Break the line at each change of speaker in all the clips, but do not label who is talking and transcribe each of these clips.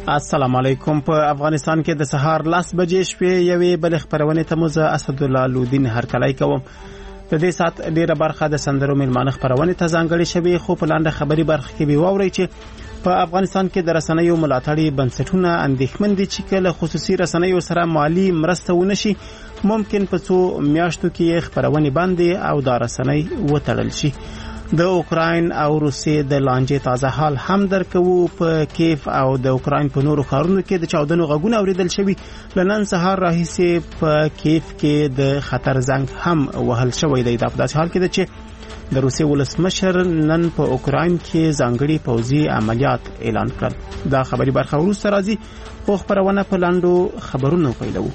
السلام علیکم. په افغانستان کې د سهار 10 بجې شپې یوې بل خبرونه ته مزه اسدالله لودین هرکلی کوم. په دې سات ډیره برخه د سندرو ملمانه خبرونه ته ځانګړې شوی، خو په لاندې خبري برخه کې به واوري چې په افغانستان کې د رسنیو ملاتړي بنسټونه اندېښمن دي چې کله خصوصي رسنیو سره مالی مرسته ونشي، ممکن په څو میاشتو کې خبرونه باندې او د رسنۍ وتړل شي. د اوکراین او روسیې د لانجې تازه حال هم درکو. په کیف او د اوکراین په نورو ښارونو کې د چاودنو غږونه اوریدل شوي. لنن سهار راهیسې په کیف کې د خطر زنګ هم وهل شوی دی. دا په داسې حال کې ده چې د روسیې ولسمشر نن په اوکراین کې ځانګړي پوځي عملیات اعلان کړل. دا خبري برخه وروسته راځي، خو خبرونه په لاندو خبرونو پیلوو.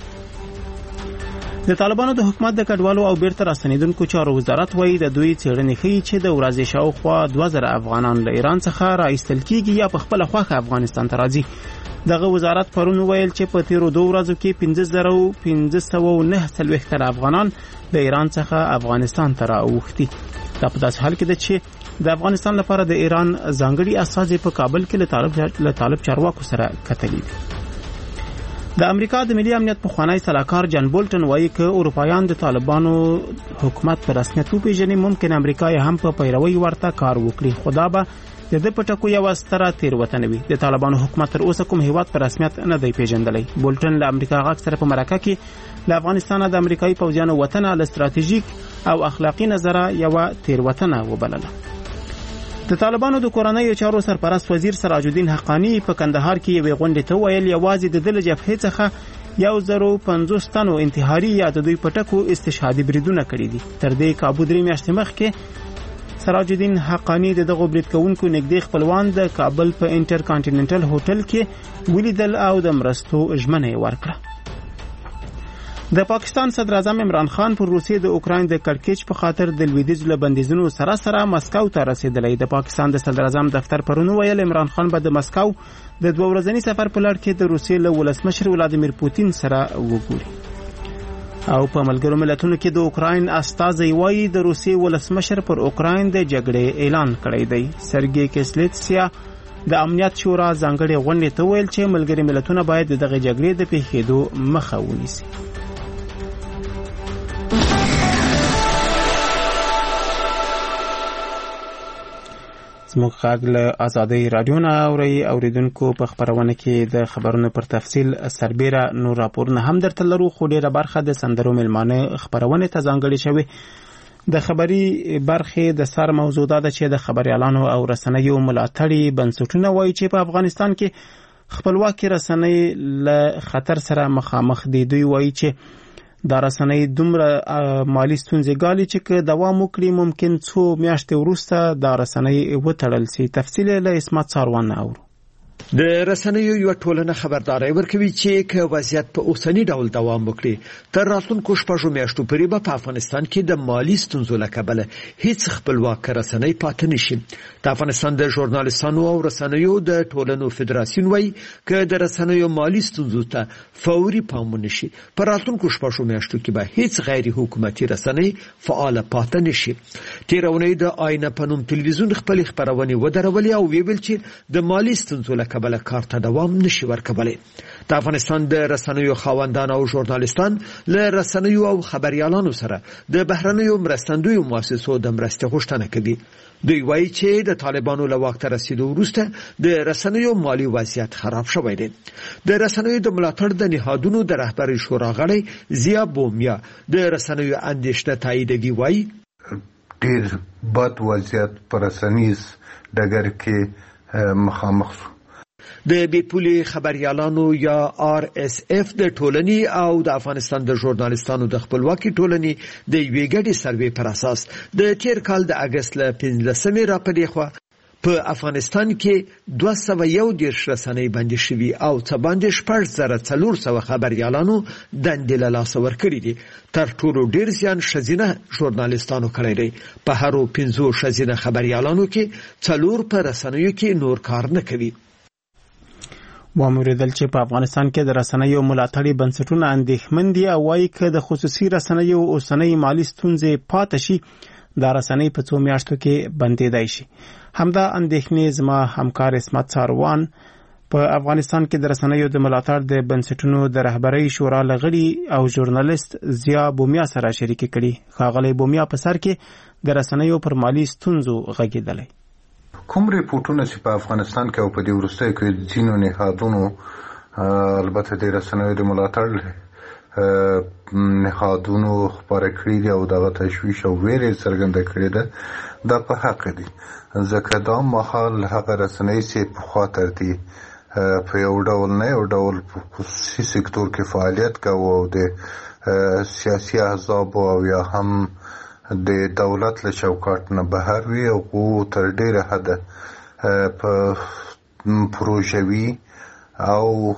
د طالبانو د حکومت د کډوالو او بیرته راستنیدونکو چارو وزارت وایي د دوی څېړنې ښیي چې د ورځې شاوخوا 2000 افغانان له ایران څخه راایستل کیږي یا په خپله خوښه افغانستان ته راځي. دغه وزارت پرون ویل چې په تیرو 2 ورځو کې 15549 افغانان د ایران څخه افغانستان ته راوښتي. دا په داسې حال کې ده چې د افغانستان لپاره د ایران ځانګړي استازي په کابل کې له طالب چارواکو سره کتلي دي. د امریکا د ملي امنیت پخوانی سلاکار جان بولټن وایي چې اروپایان د طالبانو حکومت پر رسمیت وپیژني، ممکن امریکا یې هم په پیروي ورته کار وکړي، خو دا به د دې پټکو یو ستره تیروتنه وي. د طالبانو حکومت تر اوسه کوم هیواد پر رسمیت نه دی پیژندلی. بولټن له امریکا غاک سره په مرکه کې له افغانستان د امریکایي پوځیانو وطن له ستراتیژیک او اخلاقی نظره یو تیروتنه وبلله. د طالبانو د کورنۍ چارو سرپرست وزیر سراج الدین حقانی په کندهار کې یو غونډه ته ویل یوازې د دل جبهې څخه 150 تنو انتحاري یا د دوی پټکو استشهادي بریدونه کړي دي. تر دې کابو 3 میاشتې مخکې سراج الدین حقانی دغه برید کوونکو نږدې خپلوان د کابل په انټر کانټیننټل هوټل کې ولیدل او د مرستو ژمنه ورکړه. د پاکستان صدر اعظم عمران خان پر روسیې د اوکراین د کړکېچ په خاطر د لویدیځ له بندیزونو سره مسکو ته رسیدلی. د پاکستان د صدر اعظم دفتر پرون ویل عمران خان به د مسکو د 2 ورځني سفر په لړ کې د روسیې له ولسمشر ولادیمیر پوتین سره وګوري. او په ملګرو ملتونو کې د اوکراین استازي وایي د روسیې ولسمشر پر اوکراین د جګړې اعلان کړی دی. سرګی کسلیتسیا د امنیت شورا ځانګړي غونډې ته ویل چې ملګري ملتونه باید دغه جګړې د پیښېدو مخه ونیسي. زموږ غږ له آزادۍ رادیو نه اوریدونکو په خبرونه کې د خبرونو پر تفصیل سربیره نور راپورونه هم درته لرو، خو ډیره برخه د سندرو ملمانه خبرونه ته ځانګړې شوی. د خبري برخې د سر موضوع ده چې د خبريالانو او رسنیو ملاتړي بنسټونه وایي چې په افغانستان کې خپلواکي رسنۍ له خطر سره مخامخ دي. دوی وایي چې دا رسنۍ دومره مالی ستونزې ګالي چې دوام وکړي، ممکن څو میاشتې وروسته دا رسنۍ وتړل شي. تفصیل له اسمت ساروان اورو.
د رسنیو یو ټولنه خبرداري ورکوي چې که وضعیت په اوسنی ډول دوام وکړي تر راتلونکو شپږو میاشتو پورې به په افغانستان کې د مالی ستونزو له کبله هیڅ خپلواک رسنۍ پاتې نشي. د افغانستان د ژورنالستانو او رسنیو د ټولنو فدراسیون وایي که د رسنیو مالی ستونزو ته فوري پام ونشي په راتلونکو شپږو میاشتو کې به هیڅ غیر حکومتي رسنۍ فعال پاتې نشي. تیرونی د آینه په نوم تلویزیون خپل خبرونه ودرولې او ویل چې د مالی ستونزو له کبله کار ته دوام نشي ورکولی. د افغانستان د رسنیو خاوندان او ژورنالستان له رسنیو او خبريالانو سره د بهرنیو مرستندویو مؤسسو د مرستې غوښتنه کوي. دوی وایي چې د طالبانو له واک ته رسیدو وروسته د رسنیو مالی وضعیت خراب شوی دی. د رسنیو د ملاتړ د نهادونو د رهبرۍ شورا غړی زیا بومیا د رسنیو اندېښنه تاییدوي. وایي
ډېر بد وضعیت پر رسنیز ډګر کې مخامخ شو.
د بیپولي خبريالانو یا RSF د ټولنې او د افغانستان د ژورنالستانو د خپلواکي ټولنې د یوې ګډې سروې پر اساس د تیر کال د اگست له 15 راپدې خوا په افغانستان کې 211 رسنۍ بندي شوي او څه باندې 6400 خبريالانو دندې له لاسه ورکړي دي. تر ټولو ډیر زیان ښځینه ژورنالستانو کړی دی. په هرو 15 ښځینه خبريالانو کې 4 په رسنیو کې نور کار نه کوي.
واموریدل چې په افغانستان کې د رسنیو ملاتړي بنسټونه اندېښمن دي او وایي چې د خصوصي رسنیو اوسنۍ مالی ستونزې پاتې شي دا رسنۍ په څو میاشتو کې بندېدای شي. همدا اندېښنې زما همکار اسمت ساروان په افغانستان کې د رسنیو د ملاتړ د بنسټونو د رهبرۍ شورا لغړي او ژورنالیست ضیا بومیا سره شریک کړي. ښاغلی بومیا په سر کې د رسنیو پر مالي ستونزو غږېدلی.
کوم ریپورټونه چې په افغانستان کې او په دې وروستیو کې ځینو نهادونو البته د رسنیو د ملاتړ نهادونو خپاره کړي دي او دغه تشویش او ویرې څرګنده کړې ده دا په حق دي، ځکه دا مهال هغه رسنۍ چې پخوا تر دې په یو ډول نه یو ډول په خصوصي سکتور کې فعالیت کوي او د سیاسي احزابو او یا هم د دولت له چوکاټ نه بهر وي او تر ډېره حده په پروژوي او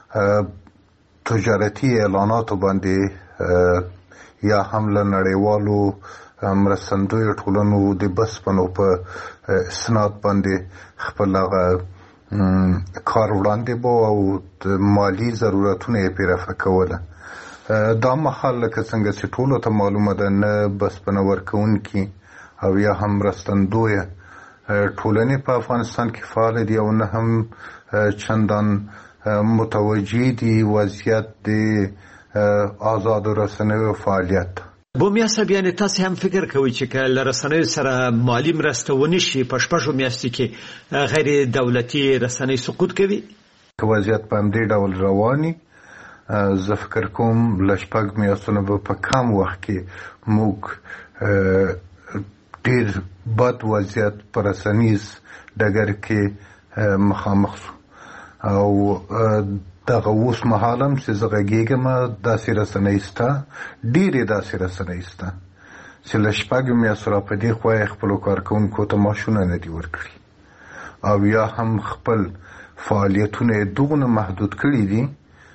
تجارتي اعلاناتو باندې یا هم له نړیوالو مرستندویو ټولنو د بسپنو په اسناد باندې خپل هغه کار وړاندې بو او مالی ضرورتونه یې پرې رفع کوله. دا مهال لکه څنګه چې ټولو ته معلومه ده نه بسپنه ورکوونکي او یا هم مرستندویه ټولنې په افغانستان کې فعال دي او نه هم چندان متوجه دي وضعیت د آزادو رسنیو فعالیت.
بومیا صاحب، یعنی تاسو هم فکر کوئ چې که له رسنیو سره مالي مرسته ونه شي په شپږو میاشتو کې غیر دولتي رسنۍ سقوط کوي؟
که وضعیت په همدې ډول رواني زه فکر کوم له شپږ میاشتو نه به په کم وخت کې موږ ډېر بد وضعیت په رسنیز ډګر کې مخامخ شو او دغه اوس مهال هم چې زه غږېږم داسې رسنۍ شته، ډېرې داسې رسنۍ شته چې له شپږو میاشتو را په دې خوا یې خپلو کارکوونکو ته معاشونه نه دي ورکړي او یا هم خپل فعالیتونه یې دومره محدود کړي دي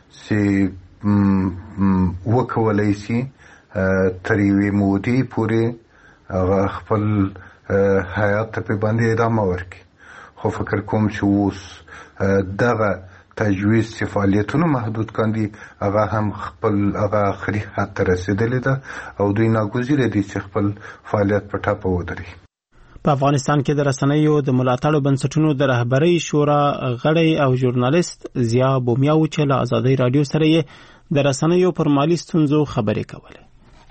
چې وکولی شي تر یوې مودې پورې هغه خپل حیات ته پرې باندې ادامه ورکړي. خو فکر کوم چې اوس دغه تجویز چې فعالیتونه محدود کاندي هغه هم خپل هغه آخري حد ته رسېدلې ده او دوی ناګزیره دي چې خپل فعالیت په ټاپه ودرېږي.
په افغانستان کې د رسنیو د ملاتړ بنسټونو د رهبرۍ شورا غړی او ژورنالیست ضیا بومیا و چې له ازادۍ رادیو سره یې د رسنیو پر مالي ستونزو خبرې کولې.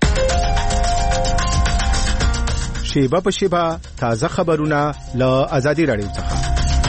شیبه په شیبه تازه خبرونه له ازادۍ رادیو څخه.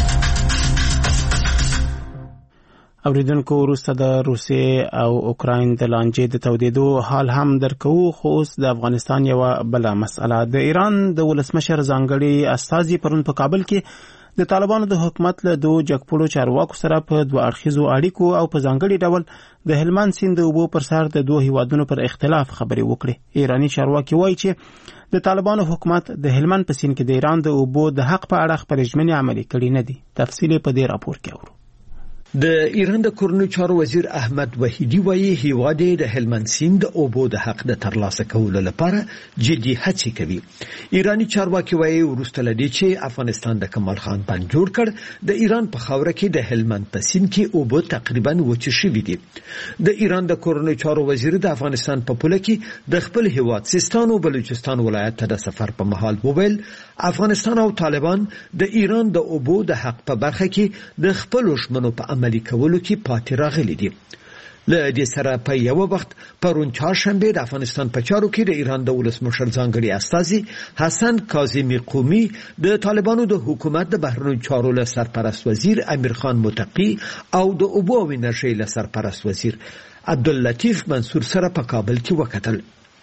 اوریدونکو، وروسته د روسیې او اوکراین د لانجې د تودېدو حال هم درکو، خو اوس د افغانستان یو بله مسله. د ایران د ولسمشر ځانګړي استازي پرون په کابل کې د طالبانو د حکومت له دوه جګپوړو چارواکو سره په دوه اړخیزو اړیکو او په ځانګړي ډول د هلمند سیند د اوبو پر سر د دوه هیوادونو پر اختلاف خبرې وکړي. ایرانی چارواکي وایي چې د طالبانو حکومت د هلمند په سیند کې د ایران د اوبو د حق په اړه خپلې ژمنې عملي کړي نه دي. تفصیل په دې راپور کې اورو.
د ایران د کورنیو چارو وزیر احمد وحیدی وایي هیواد د هلمند سیند د اوبو د حق د ترلاسه کولو لپاره جدي هڅې کوي. ایرانی چارواکي وایي وروسته له دې چې افغانستان د کمال خان بند جوړ کړ، د ایران په خاوره کې د هلمند په سیند کې اوبو تقریبا وچې شوې دي. د ایران د کورنیو چارو وزیر د افغانستان په پوله کې د خپل هیواد سیستان او بلوچستان ولایت ته د سفر په مهال وویل افغانستان او طالبان د ایران د اوبو د حق په برخه کې د خپل ژمنو په عملي کولو کې پاتې راغلي دي. له دې سره په یو وخت پرون چهارشنبه د افغانستان په چارو کې د ایران د ولسمشر ځانګړي استازي حسن کاظمی قومي د طالبانو د حکومت د بهرنیو چارو له سرپرست وزیر امیر خان متقی او د اوبو او انرژي له سرپرست وزیر عبداللطیف منصور سره په کابل کې وکتل.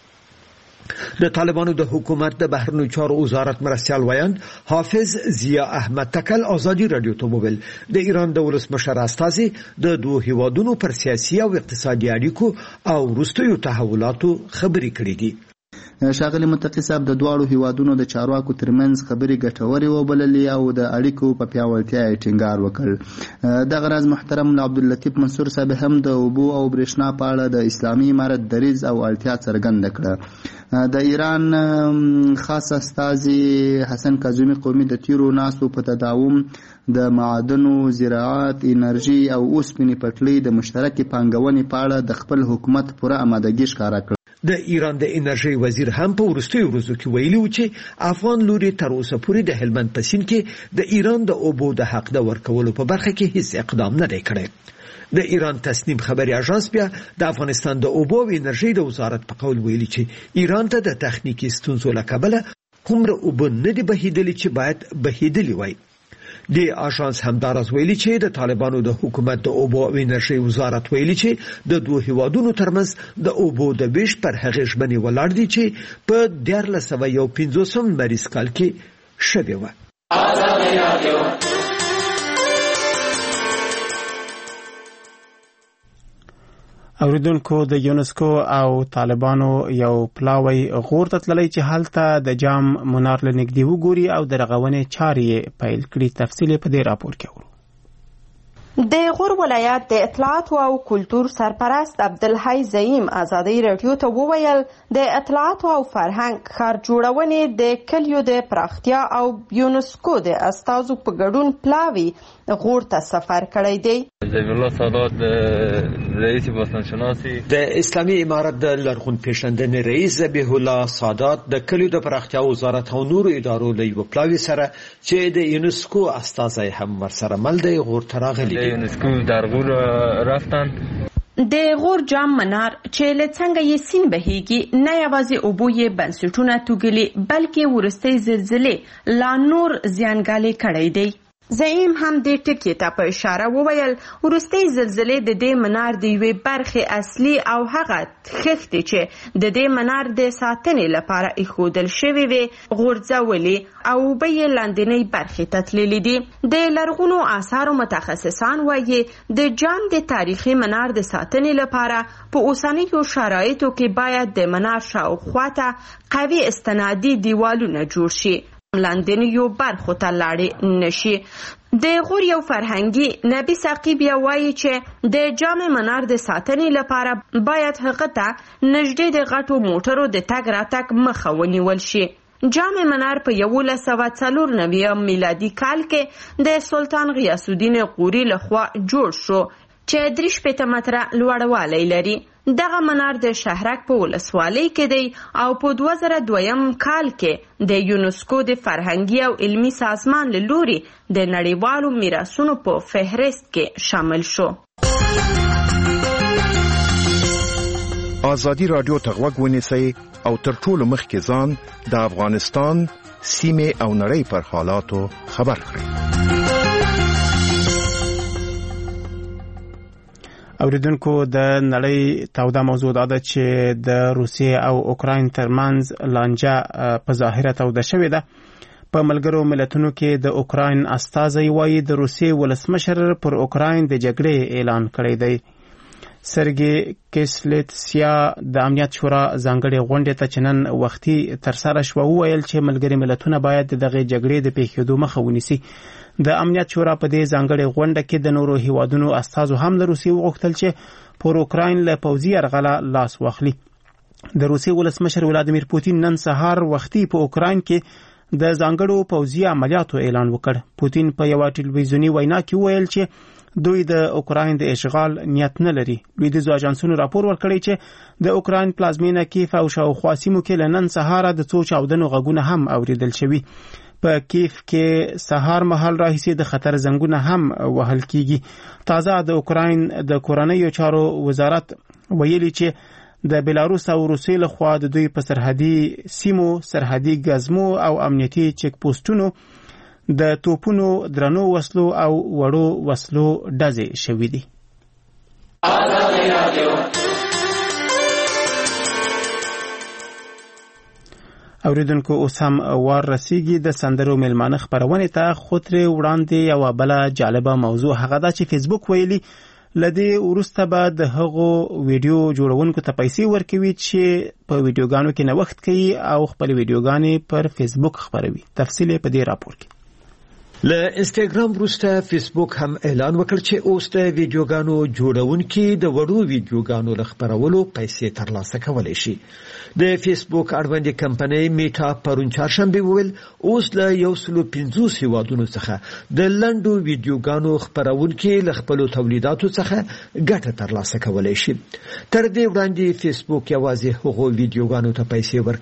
د طالبانو د حکومت د بهرنیو چارو وزارت مرستیال ویاند حافظ ضیا احمد تکل ازادي رادیو ته وویل د ایران د ولسمشر استازي د دوه هیوادونو پر سیاسي او اقتصادي اړیکو او وروستیو تحولاتو خبرې کړې دي.
ښاغلي متقي صاحب د دواړو هیوادونو د چارواکو ترمنځ خبرې ګټورې وبللې او د اړیکو په پیاوړتیا یې ټینګار وکړ. دغه راز محترم عبداللطیف منصور صاحب هم د اوبو او برېښنا په اړه د اسلامي امارت دریځ او اړتیا څرګنده کړه. د ایران خاص استازي حسن کاظمی قومي د تیرو ناستو په تداوم د معادنو، زراعت، انرژي او اوسپنې پټلۍ د مشترکې پانګونې په اړه د خپل حکومت پوره آمادګي ښکاره کړه.
د ایران د انرژي وزیر هم په وروستیو ورځو کې ویلي و چې افغان لوري تر اوسه پورې د هلمند په سیند کې د ایران د اوبو د حق د ورکولو په برخه کې هیڅ اقدام نه دی کړی. د ایران تصنیم خبري اژانس بیا د افغانستان د اوبو او انرژي د وزارت په قول ویلي چې ایران ته د تخنیکی ستونزو له کبله کومره اوبه نه دي بهیدلې چې باید بهیدلې وای. د اژانس همدارس ویلي چې د طالبانو د حکومت د اوبو او انرژي وزارت ویلي چې د دوه هیوادونو ترمنځ د اوبو د ویش پر هغې ژمنې ولاړ دي چې په 1950 مریض کال کې شوې وه.
اوریدونکو د یونسکو او طالبانو یو پلاوی غور ته تللی چې هلته د جام منار لنګدي وګوري او د رغونې چارې پیل کړي. تفصیل په دې راپور کې اورو.
د غور ولایت د اطلاعات او کلتور سرپرست عبدالحی زعیم ازادي رادیو ته وویل د اطلاعات او فرهنګ ښار جوړونې د کلیو د پراختیا او یونسکو د استازو په ګډون پلاوی غور ته سفر کړی دی.
ضیف الله سادات رئیس باستانشناسی
د اسلامي امارت د لرغون پیژندنې رئیس ذبیح الله سادات د کلیو د پراختیا وزارت او نورو ادارو له یو پلاوی سره چې د یونسکو استازي هم ورسره مل دی غور ته راغلي.
یونسکو در غور رفتن.
د غور جام منار چې له څنګه یې سین بهیږي نه یوازې اوبو یې بنسټونه توږلي بلکې وروستۍ زلزلې لا نور زیانګالي کړی دی. زعیم هم د ټکی ته په اشاره وویل وروستۍ زلزلې د دې منار د یوې برخې اصلي او هغه خښتې چې د دې منار د ساتنې لپاره ایښودل شوې وې غورځولې او اوبه یې لاندنۍ برخې ته تللي دي. د لرغونو آثارو متخصصان وایي د جام د تاریخي منار د ساتنې لپاره په اوسنیو شرایطو کې باید د منار شاوخوا ته قوي استنادي دیوالونه جوړ شي لاندنیو برخو ته لاړې نشي. د غور یو فرهنګي نبی ساقی بیا وایي چې د جام منار د ساتنې لپاره باید هغه ته نږدې د غټو موټرو د تګ راتګ مخه ونیول شي. جام منار په 1994 میلادي کال کې د سلطان غیاث الدین غوري لخوا جوړ شو چې 3 متره لوړوالی لري. دغه منار د شهرک په ولسوالۍ کې دی او په 2002 کال کې د یونسکو د فرهنګي او علمي سازمان له لوري د نړیوالو میراثونو په فهرست کې شامل شو.
ازادي رادیو ته غوږ ونیسئ او تر ټولو مخکې ځان د افغانستان سیمې او نړۍ پر حالاتو خبر کړئ.
اوریدونکو د نړۍ توده موضوع ده چې د روسیې او اوکراین ترمنځ لانجه په ظاهره توده شوې ده. په ملګرو ملتونو کې د اوکراین استازی وایي د روسیې ولسمشر پر اوکراین د جګړې اعلان کړی دی. سرګي کیسلیتسیا د امنیت شورا ځانګړي غونډې ته چنن وختي ترسره شو ویل چې ملګري ملتونه باید دغه جګړې د پیښېدو مخه ونیسي. د امنیت شورا په دې ځانګړي غونډه کې د نورو هیوادونو استازو هم د روسیې وغوښتل چې پر اوکراین له پوځي یرغله لاس واخلي. د روسیې ولسمشر ولادیمیر پوتین نن سهار وختي په اوکراین کې د ځانګړو پوځي عملیاتو اعلان وکړ. پوتین په یو ټلویزیونی وینا کې ویل چې دوی د اوکراین د اشغال نیت نه لري. لویدیځو اژانسونو راپور ورکړی چې د اوکراین پلازمینه کیف او شاوخوا سیمو کې نن سهار د څو چاودنو غږونه هم اوریدل شوي. په کیف کې سهار مهال راهیسې د خطر زنګونه هم وهل کیږي. تازه د اوکراین د کورنیو چارو وزارت ویلي چې د بلاروس او روسیې لخوا د دوی په سرحدي سیمو سرحدي ګزمو او امنیتي چک پوسټونو د توپونو درنو وسلو او وړو وسلو ډزې شوې دي. اوریدونکو اوس هم وار رسیږي د سندرو میلمانه خبرونه ته. خو تر وړاندې یو بل جالبه موضوع هغه ده چې فیسبوک ویلي لدی ورسته به د هغو ویډیو جوړونکو ته پیسې ورکوي چې په ویډیوګانو کې نوښت کوي او خپل ویډیوګانې پر فیسبوک خبروي. تفصیل په دې راپور کې.
له انستګرام وروسته فیسبوک هم اعلان وکړ چې اوس د ویډیوګانو جوړونکي د وړو ویډیوګانو لخبرولو پیسې ترلاسه کولی شي. د فیسبوک اړوندې کمپنۍ میټا پرون چهارشنبه وویل اوس له 150 هیوادونو څخه د لنډو ویډیوګانو خبرونکي له خپلو تولیداتو څخه ګټه ترلاسه کولی شي. تر دې وړاندې فیسبوک یوازې هغو ویډیوګانو ته پیسې